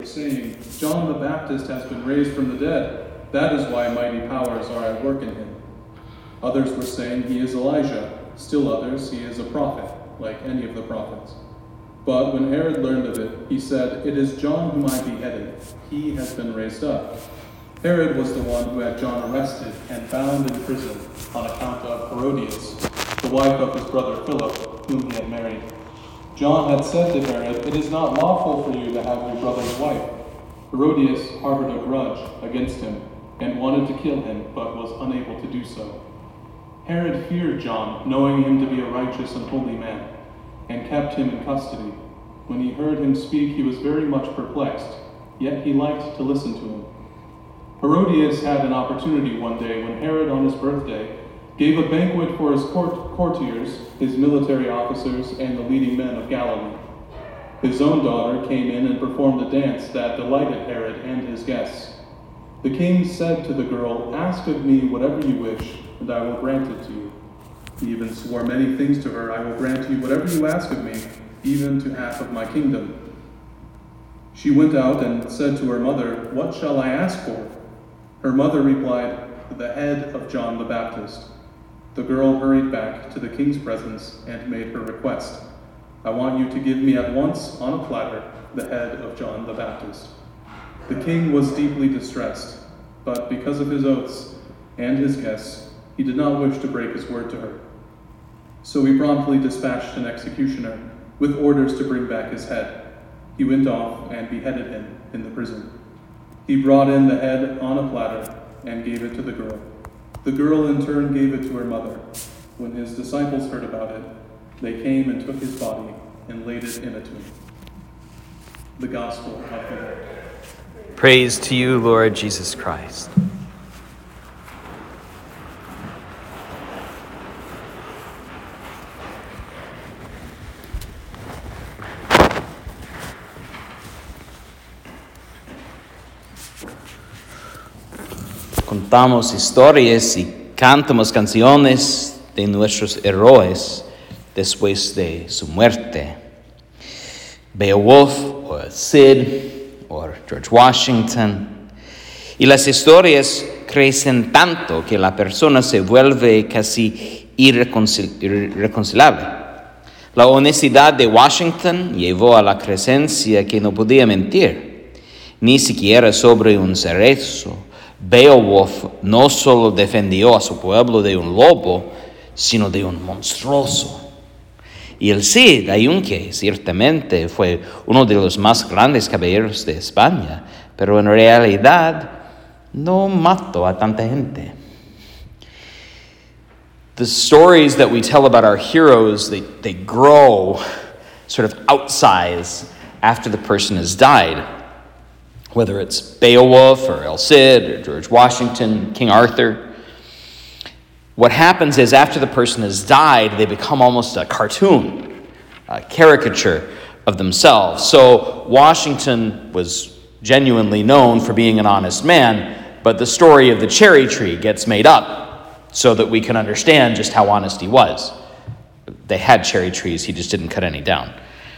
saying, John the Baptist has been raised from the dead. That is why mighty powers are at work in him. Others were saying he is Elijah. Still others, he is a prophet, like any of the prophets. But when Herod learned of it, he said, It is John whom I beheaded. He has been raised up. Herod was the one who had John arrested and bound in prison on account of Herodias, the wife of his brother Philip, whom he had married. John had said to Herod, It is not lawful for you to have your brother's wife. Herodias harbored a grudge against him and wanted to kill him, but was unable to do so. Herod feared John, knowing him to be a righteous and holy man, and kept him in custody. When he heard him speak, he was very much perplexed, yet he liked to listen to him. Herodias had an opportunity one day when Herod, on his birthday, gave a banquet for his courtiers, his military officers, and the leading men of Galilee. His own daughter came in and performed a dance that delighted Herod and his guests. The king said to the girl, Ask of me whatever you wish, and I will grant it to you. He even swore many things to her, I will grant you whatever you ask of me, even to half of my kingdom. She went out and said to her mother, What shall I ask for? Her mother replied, The head of John the Baptist. The girl hurried back to the king's presence and made her request. I want you to give me at once, on a platter, the head of John the Baptist. The king was deeply distressed, but because of his oaths and his guests, he did not wish to break his word to her. So he promptly dispatched an executioner with orders to bring back his head. He went off and beheaded him in the prison. He brought in the head on a platter and gave it to the girl. The girl in turn gave it to her mother. When his disciples heard about it, they came and took his body and laid it in a tomb. The Gospel of the Lord. Praise to you, Lord Jesus Christ. Contamos historias y cantamos canciones de nuestros héroes después de su muerte. Beowulf, o Cid, o George Washington. Y las historias crecen tanto que la persona se vuelve casi irreconciliable. La honestidad de Washington llevó a la creencia que no podía mentir, ni siquiera sobre un cerezo. Beowulf no solo defendió a su pueblo de un lobo, sino de un monstruoso. Y el Cid, aunque ciertamente fue uno de los más grandes caballeros de España, pero en realidad no mató a tanta gente. The stories that we tell about our heroes, they grow, sort of outsize after the person has died. Whether it's Beowulf or El Cid or George Washington, King Arthur. What happens is after the person has died, they become almost a cartoon, a caricature of themselves. So Washington was genuinely known for being an honest man, but the story of the cherry tree gets made up so that we can understand just how honest he was. They had cherry trees, he just didn't cut any down.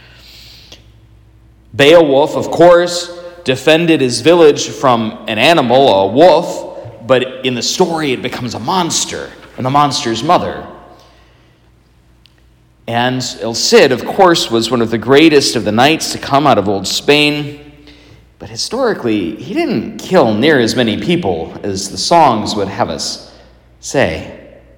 Beowulf, of course, defended his village from an animal, a wolf, but in the story it becomes a monster, and the monster's mother. And El Cid, of course, was one of the greatest of the knights to come out of old Spain, but historically, he didn't kill near as many people as the songs would have us say.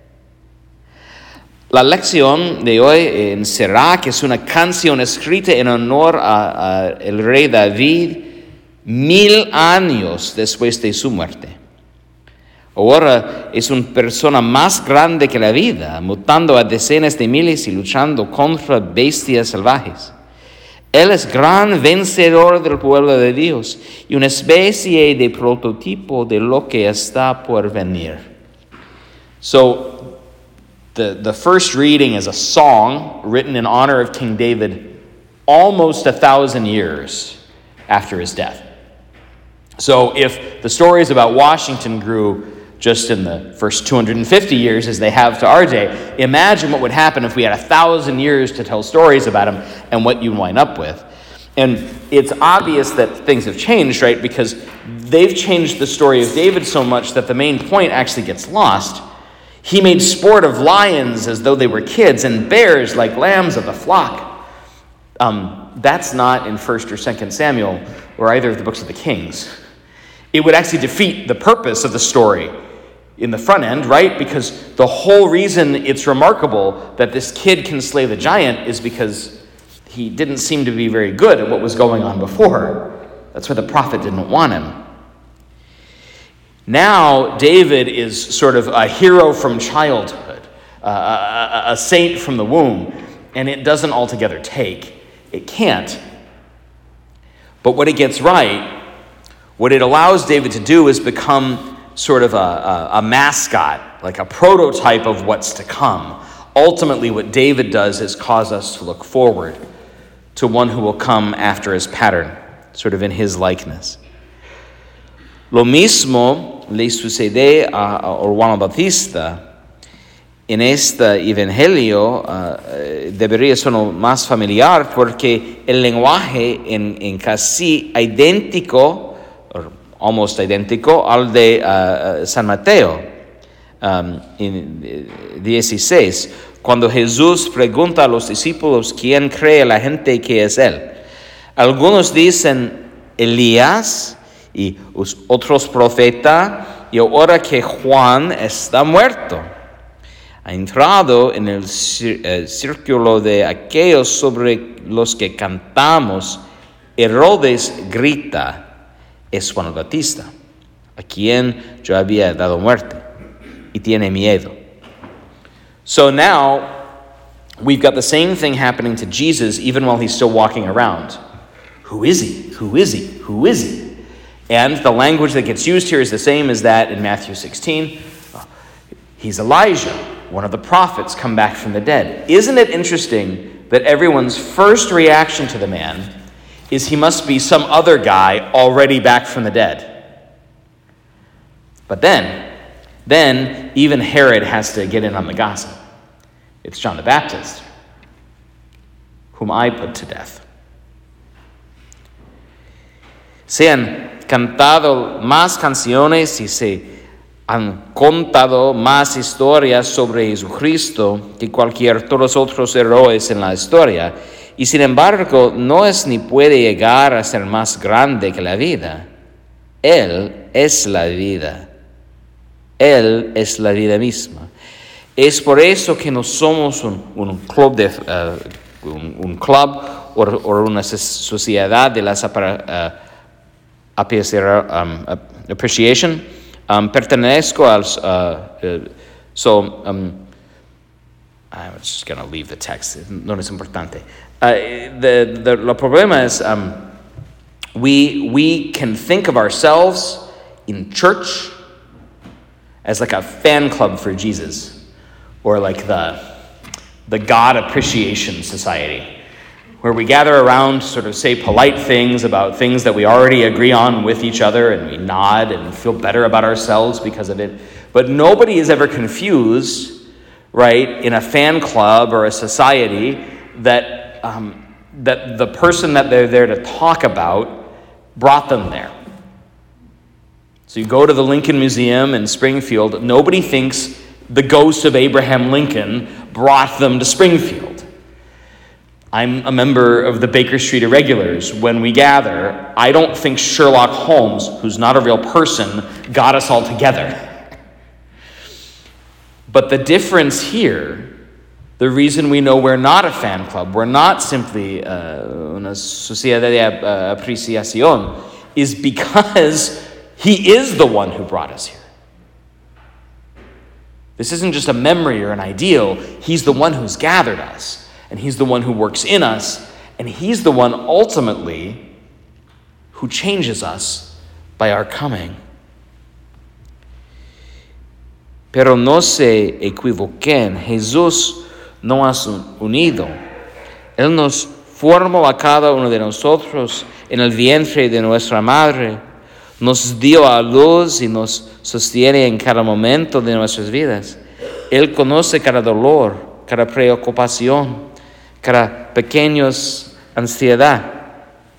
La lección de hoy será que es una canción escrita en honor a el rey David 1000 años después de su muerte. Ahora es una persona más grande que la vida, matando a decenas de miles y luchando contra bestias salvajes. Él es gran vencedor del pueblo de Dios y una especie de prototipo de lo que está por venir. So, the first reading is a song written in honor of King David almost 1,000 years after his death. So if the stories about Washington grew just in the first 250 years as they have to our day, imagine what would happen if we had 1,000 years to tell stories about him and what you wind up with. And it's obvious that things have changed, right? Because they've changed the story of David so much that the main point actually gets lost. He made sport of lions as though they were kids, and bears like lambs of the flock. That's not in 1st or 2nd Samuel or either of the books of the Kings. It would actually defeat the purpose of the story in the front end, right? Because the whole reason it's remarkable that this kid can slay the giant is because he didn't seem to be very good at what was going on before. That's why the prophet didn't want him. Now, David is sort of a hero from childhood, a saint from the womb, and it doesn't altogether take. It can't. But what it gets right, what it allows David to do is become sort of a mascot, like a prototype of what's to come. Ultimately, what David does is cause us to look forward to one who will come after his pattern, sort of in his likeness. Lo mismo le sucede a Juan Bautista. En este evangelio debería ser más familiar porque el lenguaje en casi idéntico, or almost idéntico, al de San Mateo en 16. Cuando Jesús pregunta a los discípulos quién cree la gente que es él. Algunos dicen Elías y otros profeta, y ahora que Juan está muerto. Ha entrado en el círculo de aquellos sobre los que cantamos. Herodes grita, es Juan el Bautista, a quien yo había dado muerte, y tiene miedo. So now, we've got the same thing happening to Jesus even while he's still walking around. Who is he? Who is he? Who is he? And the language that gets used here is the same as that in Matthew 16. He's Elijah, one of the prophets come back from the dead. Isn't it interesting that everyone's first reaction to the man is he must be some other guy already back from the dead? But then even Herod has to get in on the gossip. It's John the Baptist, whom I put to death. Se han cantado más canciones y se han contado más historias sobre Jesucristo que todos los otros héroes en la historia, y sin embargo no es ni puede llegar a ser más grande que la vida. Él es la vida. Él es la vida misma. Es por eso que no somos un club un club o una sociedad de las appreciation. Pertenezco al I'm just going to leave the text. No es importante. The problema es we can think of ourselves in church as like a fan club for Jesus, or like the God Appreciation Society, where we gather around, sort of say polite things about things that we already agree on with each other, and we nod and feel better about ourselves because of it. But nobody is ever confused, right, in a fan club or a society that the person that they're there to talk about brought them there. So you go to the Lincoln Museum in Springfield, nobody thinks the ghost of Abraham Lincoln brought them to Springfield. I'm a member of the Baker Street Irregulars. When we gather, I don't think Sherlock Holmes, who's not a real person, got us all together. But the difference here, the reason we know we're not a fan club, we're not simply una sociedad de apreciación, is because he is the one who brought us here. This isn't just a memory or an ideal. He's the one who's gathered us, and he's the one who works in us, and he's the one ultimately who changes us by our coming. Pero no se equivoquen, Jesús no has unido. Él nos formó a cada uno de nosotros en el vientre de nuestra madre, nos dio a luz y nos sostiene en cada momento de nuestras vidas. Él conoce cada dolor, cada preocupación, cada pequeña ansiedad.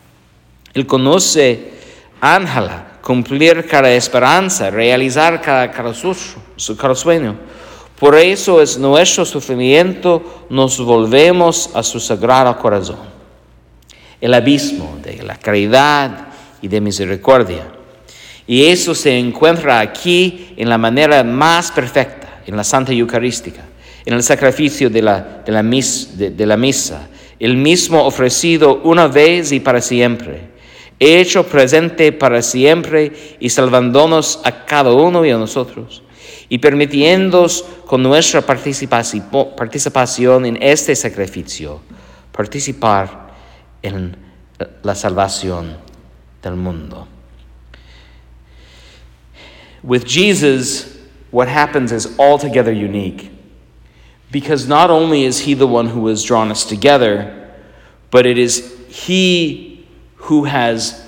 Él conoce, ángela, cumplir cada esperanza, realizar cada sueño. Por eso es nuestro sufrimiento, nos volvemos a su sagrado corazón. El abismo de la caridad y de misericordia. Y eso se encuentra aquí en la manera más perfecta, en la Santa Eucarística, en el sacrificio de la misa, el mismo ofrecido una vez y para siempre, hecho presente para siempre y salvándonos a cada uno de nosotros, y permitiéndonos con nuestra participación en este sacrificio, participar en la salvación del mundo. With Jesus, what happens is altogether unique, because not only is he the one who has drawn us together, but it is he who has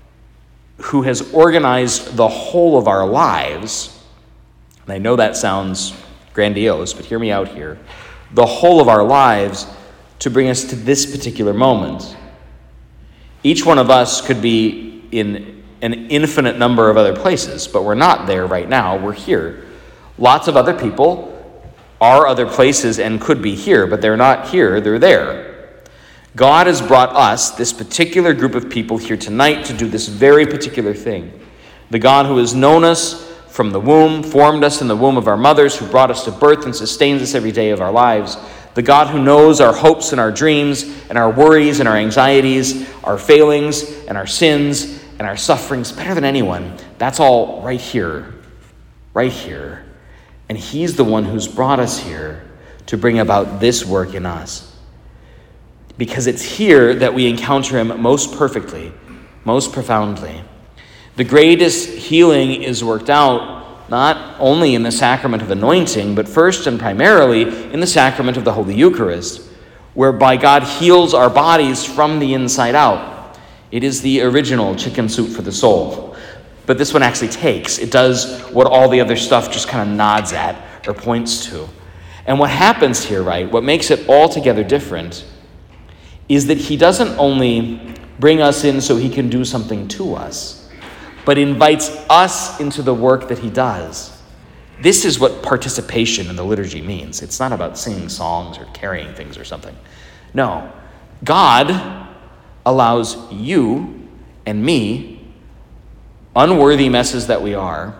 organized the whole of our lives. And I know that sounds grandiose, but hear me out here. The whole of our lives to bring us to this particular moment. Each one of us could be in an infinite number of other places, but we're not there right now. We're here. Lots of other people are other places and could be here, but they're not here, they're there. God has brought us, this particular group of people, here tonight to do this very particular thing. The God who has known us from the womb, formed us in the womb of our mothers, who brought us to birth and sustains us every day of our lives. The God who knows our hopes and our dreams and our worries and our anxieties, our failings and our sins and our sufferings better than anyone. That's all right here. Right here. And he's the one who's brought us here to bring about this work in us. Because it's here that we encounter him most perfectly, most profoundly. The greatest healing is worked out not only in the sacrament of anointing, but first and primarily in the sacrament of the Holy Eucharist, whereby God heals our bodies from the inside out. It is the original chicken soup for the soul. But this one actually takes. It does what all the other stuff just kind of nods at or points to. And what happens here, right, what makes it altogether different is that he doesn't only bring us in so he can do something to us, but invites us into the work that he does. This is what participation in the liturgy means. It's not about singing songs or carrying things or something. No, God allows you and me, unworthy messes that we are,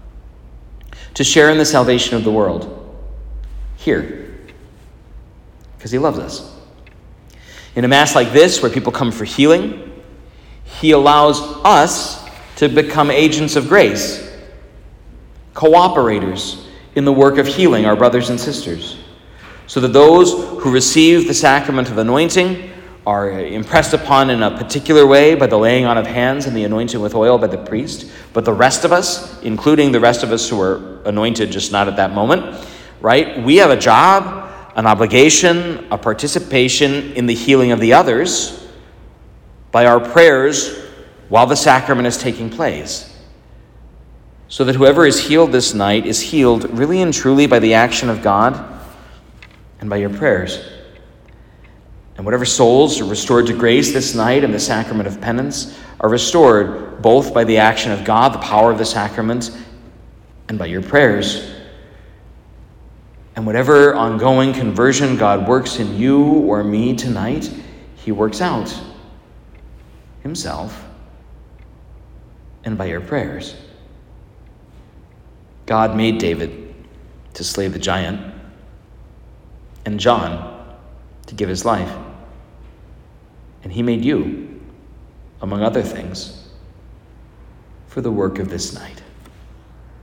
to share in the salvation of the world here, because he loves us. In a Mass like this, where people come for healing, he allows us to become agents of grace, cooperators in the work of healing our brothers and sisters, so that those who receive the sacrament of anointing are impressed upon in a particular way by the laying on of hands and the anointing with oil by the priest. But the rest of us, including the rest of us who are anointed just not at that moment, right? We have a job, an obligation, a participation in the healing of the others by our prayers while the sacrament is taking place. So that whoever is healed this night is healed really and truly by the action of God and by your prayers. And whatever souls are restored to grace this night in the sacrament of penance are restored both by the action of God, the power of the sacrament, and by your prayers. And whatever ongoing conversion God works in you or me tonight, he works out himself and by your prayers. God made David to slay the giant and John to give his life. And he made you, among other things, for the work of this night.